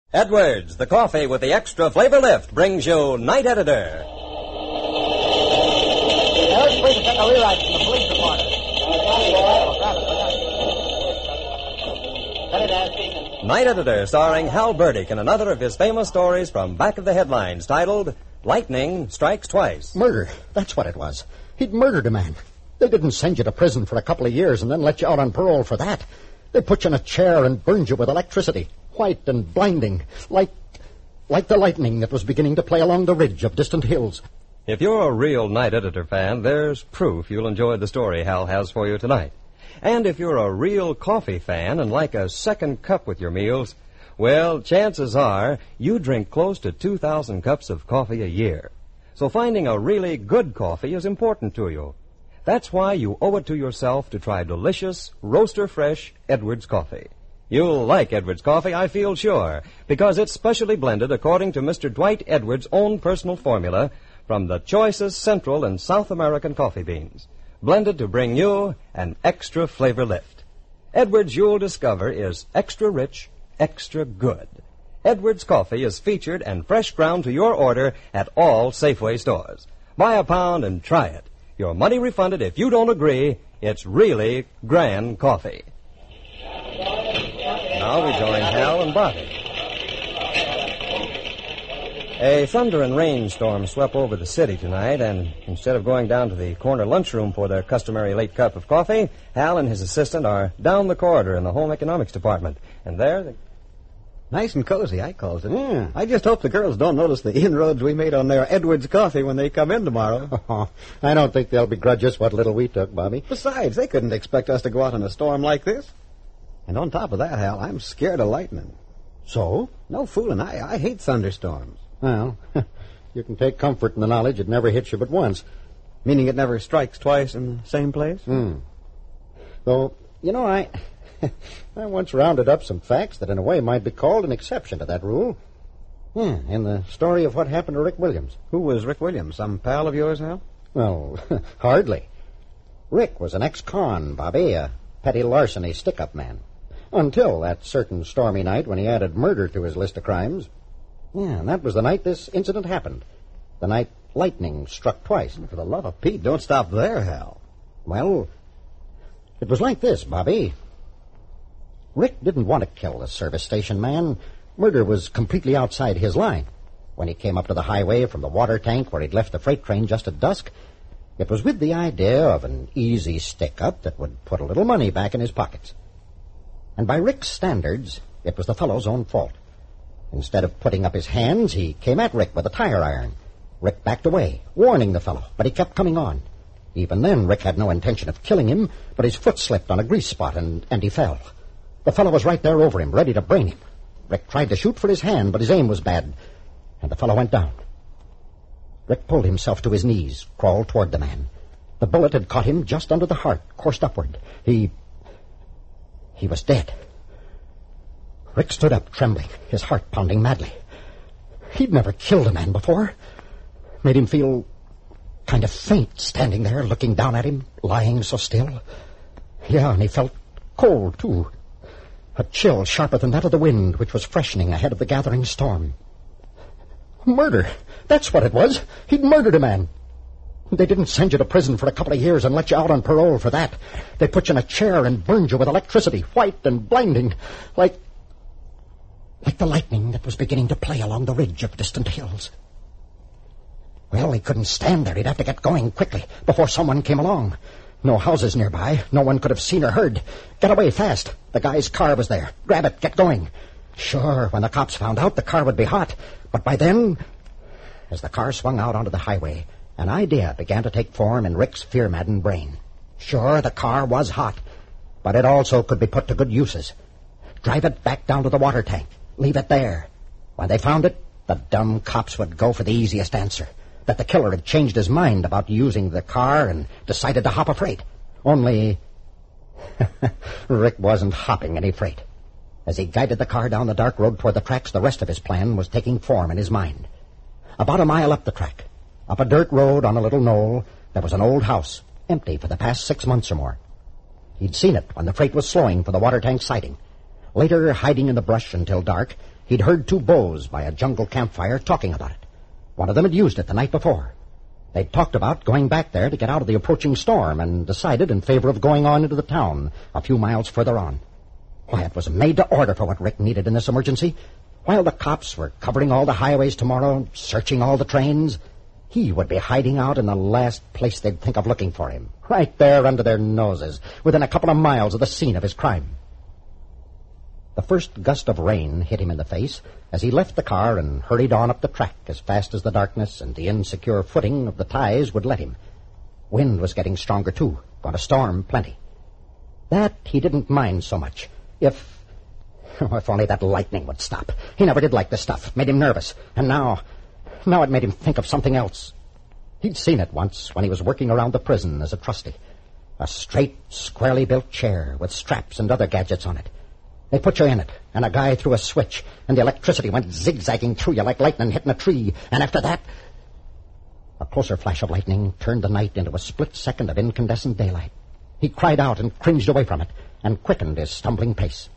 Edwards, the coffee with the extra flavor lift, brings you Night Editor. Edwards, please take a rewrite from the police reporter. Night Editor, starring Hal Burdick in another of his famous stories from back of the headlines, titled Lightning Strikes Twice. Murder. That's what it was. He'd murdered a man. They didn't send you to prison for a couple of years and then let you out on parole for that. They put you in a chair and burned you with electricity, white and blinding, like the lightning that was beginning to play along the ridge of distant hills. If you're a real Night Editor fan, there's proof you'll enjoy the story Hal has for you tonight. And if you're a real coffee fan and like a second cup with your meals, well, chances are you drink close to 2,000 cups of coffee a year. So finding a really good coffee is important to you. That's why you owe it to yourself to try delicious, roaster-fresh Edwards coffee. You'll like Edwards coffee, I feel sure, because it's specially blended according to Mr. Dwight Edwards' own personal formula from the choicest Central and South American coffee beans, blended to bring you an extra flavor lift. Edwards, you'll discover, is extra rich, extra good. Edwards coffee is featured and fresh ground to your order at all Safeway stores. Buy a pound and try it. Your money refunded if you don't agree. It's really grand coffee. Now we join Hal and Bobby. A thunder and rainstorm swept over the city tonight, and instead of going down to the corner lunchroom for their customary late cup of coffee, Hal and his assistant are down the corridor in the home economics department. And there they... Nice and cozy, I calls it. Yeah. I just hope the girls don't notice the inroads we made on their Edwards coffee when they come in tomorrow. I don't think they'll begrudge us what little we took, Bobby. Besides, they couldn't expect us to go out in a storm like this. And on top of that, Hal, I'm scared of lightning. So? No fooling. I hate thunderstorms. Well, you can take comfort in the knowledge it never hits you but once. Meaning it never strikes twice in the same place? Though, you know, I once rounded up some facts that in a way might be called an exception to that rule. In the story of what happened to Rick Williams. Who was Rick Williams? Some pal of yours, Hal? Well, hardly. Rick was an ex-con, Bobby, a petty larceny stick-up man. Until that certain stormy night when he added murder to his list of crimes. Yeah, and that was the night this incident happened. The night lightning struck twice. For the love of Pete, don't stop there, Hal. Well, it was like this, Bobby. Rick didn't want to kill the service station man. Murder was completely outside his line. When he came up to the highway from the water tank where he'd left the freight train just at dusk, it was with the idea of an easy stick-up that would put a little money back in his pockets. And by Rick's standards, it was the fellow's own fault. Instead of putting up his hands, he came at Rick with a tire iron. Rick backed away, warning the fellow, but he kept coming on. Even then, Rick had no intention of killing him, but his foot slipped on a grease spot and he fell. The fellow was right there over him, ready to brain him. Rick tried to shoot for his hand, but his aim was bad, and the fellow went down. Rick pulled himself to his knees, crawled toward the man. The bullet had caught him just under the heart, coursed upward. He was dead. Rick stood up, trembling, his heart pounding madly. He'd never killed a man before. Made him feel kind of faint, standing there, looking down at him, lying so still. Yeah, and he felt cold, too. A chill sharper than that of the wind, which was freshening ahead of the gathering storm. Murder. That's what it was. He'd murdered a man. They didn't send you to prison for a couple of years and let you out on parole for that. They put you in a chair and burned you with electricity, white and blinding, like the lightning that was beginning to play along the ridge of distant hills. Well, he couldn't stand there. He'd have to get going quickly before someone came along. No houses nearby. No one could have seen or heard. Get away fast. The guy's car was there. Grab it. Get going. Sure, when the cops found out, the car would be hot. But by then, as the car swung out onto the highway, an idea began to take form in Rick's fear-maddened brain. Sure, the car was hot, but it also could be put to good uses. Drive it back down to the water tank. Leave it there. When they found it, the dumb cops would go for the easiest answer, that the killer had changed his mind about using the car and decided to hop a freight. Only Rick wasn't hopping any freight. As he guided the car down the dark road toward the tracks, the rest of his plan was taking form in his mind. About a mile up the track, up a dirt road on a little knoll, there was an old house, empty for the past 6 months or more. He'd seen it when the freight was slowing for the water tank siding. Later, hiding in the brush until dark, He'd heard two bows by a jungle campfire talking about it. One of them had used it the night before. They'd talked about going back there to get out of the approaching storm and decided in favor of going on into the town a few miles further on. Why, it was made to order for what Rick needed in this emergency. While the cops were covering all the highways tomorrow, searching all the trains, he would be hiding out in the last place they'd think of looking for him, right there under their noses, within a couple of miles of the scene of his crime. The first gust of rain hit him in the face as he left the car and hurried on up the track as fast as the darkness and the insecure footing of the ties would let him. Wind was getting stronger, too. Going to storm plenty. That he didn't mind so much. If only that lightning would stop. He never did like the stuff. It made him nervous. And now it made him think of something else. He'd seen it once when he was working around the prison as a trusty. A straight, squarely built chair with straps and other gadgets on it. They put you in it, and a guy threw a switch, and the electricity went zigzagging through you like lightning hitting a tree. And after that, a closer flash of lightning turned the night into a split second of incandescent daylight. He cried out and cringed away from it, and quickened his stumbling pace.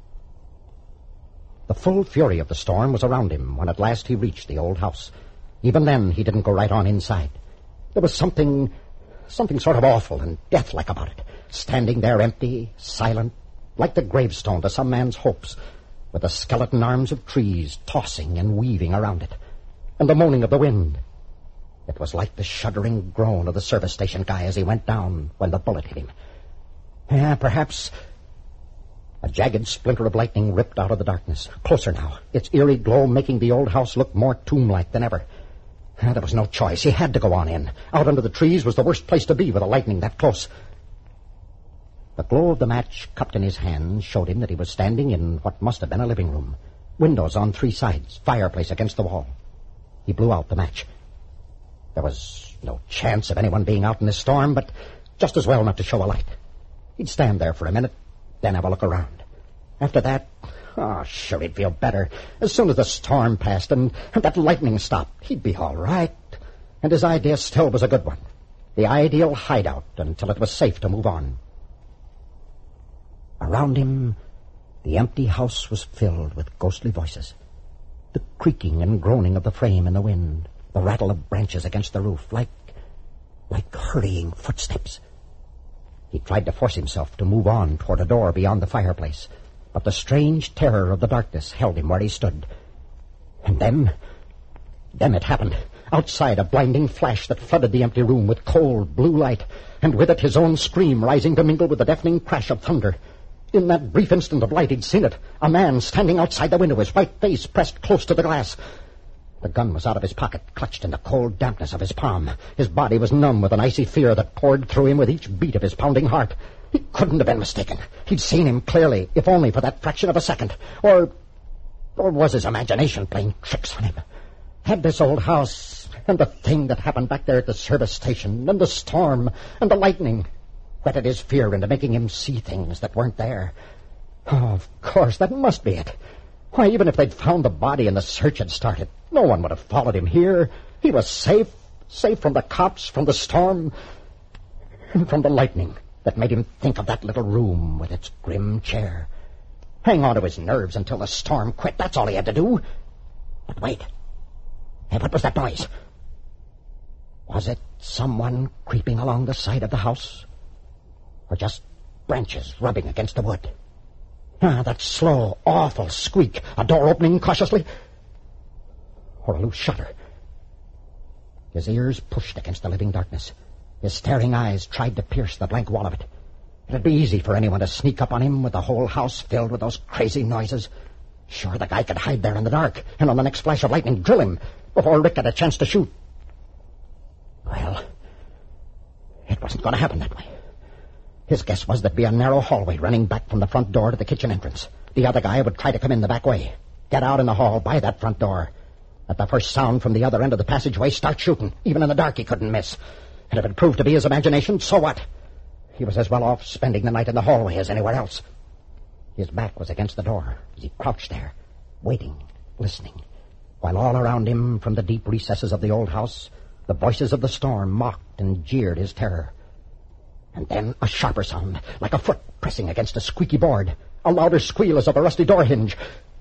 The full fury of the storm was around him when at last he reached the old house. Even then, he didn't go right on inside. There was something sort of awful and deathlike about it, standing there empty, silent, like the gravestone to some man's hopes, with the skeleton arms of trees tossing and weaving around it, and the moaning of the wind. It was like the shuddering groan of the service station guy as he went down when the bullet hit him. Perhaps a jagged splinter of lightning ripped out of the darkness, closer now, its eerie glow making the old house look more tomb-like than ever. There was no choice. He had to go on in. Out under the trees was the worst place to be with a lightning that close. The glow of the match cupped in his hand showed him that he was standing in what must have been a living room. Windows on three sides, fireplace against the wall. He blew out the match. There was no chance of anyone being out in this storm, but just as well not to show a light. He'd stand there for a minute, then have a look around. After that, sure, he'd feel better. As soon as the storm passed and that lightning stopped, he'd be all right. And his idea still was a good one. The ideal hideout until it was safe to move on. Around him, the empty house was filled with ghostly voices. The creaking and groaning of the frame in the wind, the rattle of branches against the roof, like hurrying footsteps. He tried to force himself to move on toward a door beyond the fireplace, but the strange terror of the darkness held him where he stood. And then it happened. Outside, a blinding flash that flooded the empty room with cold blue light, and with it his own scream rising to mingle with the deafening crash of thunder. In that brief instant of light, he'd seen it. A man standing outside the window, his white face pressed close to the glass. The gun was out of his pocket, clutched in the cold dampness of his palm. His body was numb with an icy fear that poured through him with each beat of his pounding heart. He couldn't have been mistaken. He'd seen him clearly, if only for that fraction of a second. Or was his imagination playing tricks on him? Had this old house and the thing that happened back there at the service station and the storm and the lightning whetted his fear into making him see things that weren't there? Oh, of course, that must be it. Why, even if they'd found the body and the search had started, no one would have followed him here. He was safe from the cops, from the storm, and from the lightning that made him think of that little room with its grim chair. Hang on to his nerves until the storm quit. That's all he had to do. But wait. Hey, what was that noise? Was it someone creeping along the side of the house? Or just branches rubbing against the wood? That slow, awful squeak. A door opening cautiously. Or a loose shutter. His ears pushed against the living darkness. His staring eyes tried to pierce the blank wall of it. It'd be easy for anyone to sneak up on him with the whole house filled with those crazy noises. Sure, the guy could hide there in the dark, and on the next flash of lightning drill him before Rick had a chance to shoot. Well, it wasn't going to happen that way. His guess was there'd be a narrow hallway running back from the front door to the kitchen entrance. The other guy would try to come in the back way, get out in the hall by that front door. At the first sound from the other end of the passageway, start shooting. Even in the dark, he couldn't miss. And if it proved to be his imagination, so what? He was as well off spending the night in the hallway as anywhere else. His back was against the door as he crouched there, waiting, listening, while all around him, from the deep recesses of the old house, the voices of the storm mocked and jeered his terror. And then a sharper sound, like a foot pressing against a squeaky board, a louder squeal as of a rusty door hinge.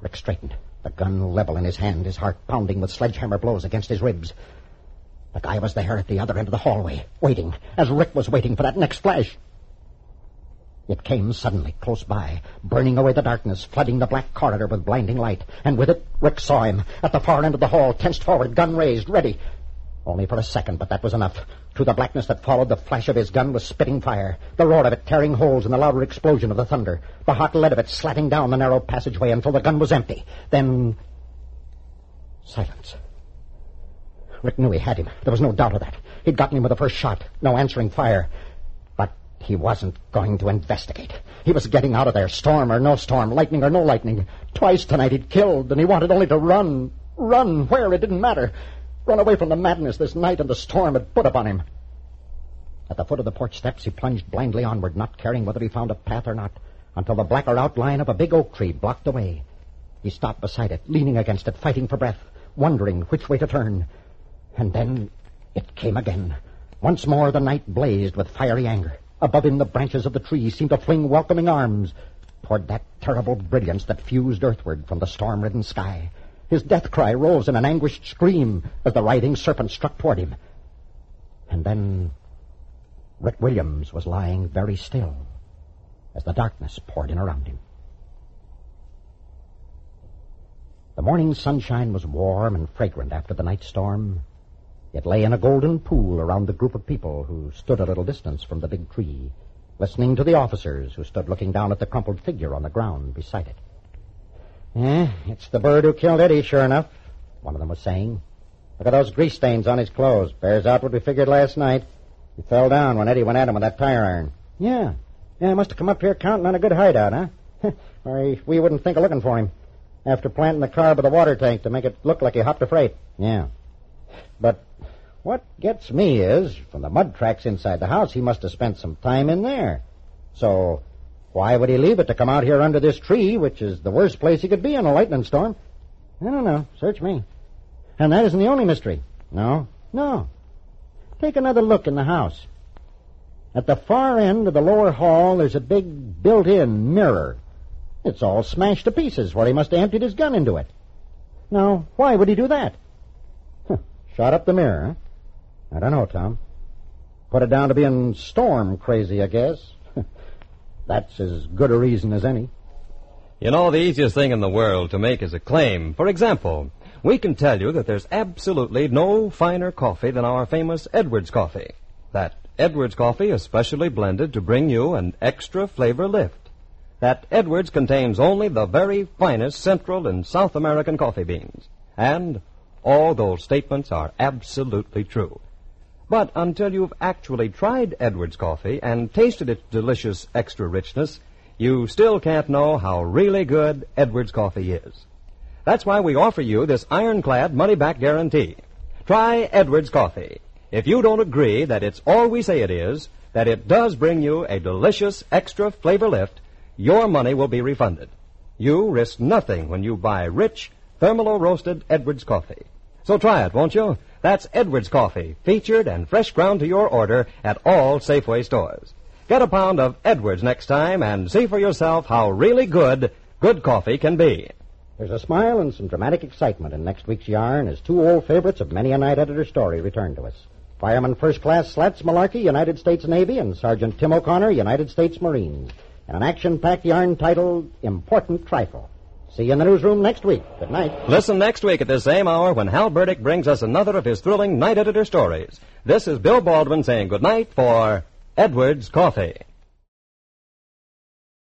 Rick straightened, the gun level in his hand, his heart pounding with sledgehammer blows against his ribs. The guy was there at the other end of the hallway, waiting, as Rick was waiting for that next flash. It came suddenly, close by, burning away the darkness, flooding the black corridor with blinding light. And with it, Rick saw him, at the far end of the hall, tensed forward, gun raised, ready. Only for a second, but that was enough. Through the blackness that followed, the flash of his gun was spitting fire, the roar of it tearing holes in the louder explosion of the thunder, the hot lead of it slatting down the narrow passageway until the gun was empty. Then... silence. Rick knew he had him. There was no doubt of that. He'd gotten him with the first shot. No answering fire. But he wasn't going to investigate. He was getting out of there, storm or no storm, lightning or no lightning. Twice tonight he'd killed, and he wanted only to run. Run where? It didn't matter. Run away from the madness this night and the storm had put upon him. At the foot of the porch steps, he plunged blindly onward, not caring whether he found a path or not, until the blacker outline of a big oak tree blocked the way. He stopped beside it, leaning against it, fighting for breath, wondering which way to turn. And then it came again. Once more the night blazed with fiery anger. Above him the branches of the tree seemed to fling welcoming arms toward that terrible brilliance that fused earthward from the storm-ridden sky. His death cry rose in an anguished scream as the writhing serpent struck toward him. And then Rick Williams was lying very still as the darkness poured in around him. The morning sunshine was warm and fragrant after the night storm. It lay in a golden pool around the group of people who stood a little distance from the big tree, listening to the officers who stood looking down at the crumpled figure on the ground beside it. It's the bird who killed Eddie, sure enough, one of them was saying. Look at those grease stains on his clothes. Bears out what we figured last night. He fell down when Eddie went at him with that tire iron. Yeah, he must have come up here counting on a good hideout, huh? Or we wouldn't think of looking for him. After planting the car by the water tank to make it look like he hopped a freight. Yeah. But what gets me is, from the mud tracks inside the house, he must have spent some time in there. So why would he leave it to come out here under this tree, which is the worst place he could be in a lightning storm? I don't know. Search me. And that isn't the only mystery. No. Take another look in the house. At the far end of the lower hall, there's a big built-in mirror. It's all smashed to pieces where he must have emptied his gun into it. Now, why would he do that? Shot up the mirror, huh? I don't know, Tom. Put it down to being storm crazy, I guess. That's as good a reason as any. You know, the easiest thing in the world to make is a claim. For example, we can tell you that there's absolutely no finer coffee than our famous Edwards coffee. That Edwards coffee is specially blended to bring you an extra flavor lift. That Edwards contains only the very finest Central and South American coffee beans. And all those statements are absolutely true. But until you've actually tried Edwards coffee and tasted its delicious extra richness, you still can't know how really good Edwards coffee is. That's why we offer you this ironclad money-back guarantee. Try Edwards coffee. If you don't agree that it's all we say it is, that it does bring you a delicious extra flavor lift, your money will be refunded. You risk nothing when you buy rich, thermalo-roasted Edwards coffee. So try it, won't you? That's Edwards coffee, featured and fresh ground to your order at all Safeway stores. Get a pound of Edwards next time and see for yourself how really good coffee can be. There's a smile and some dramatic excitement in next week's yarn as two old favorites of many a night editor story return to us. Fireman First Class Slats Malarkey, United States Navy, and Sergeant Tim O'Connor, United States Marines, in an action-packed yarn titled Important Trifle. See you in the newsroom next week. Good night. Listen next week at this same hour when Hal Burdick brings us another of his thrilling night editor stories. This is Bill Baldwin saying good night for Edwards Coffee.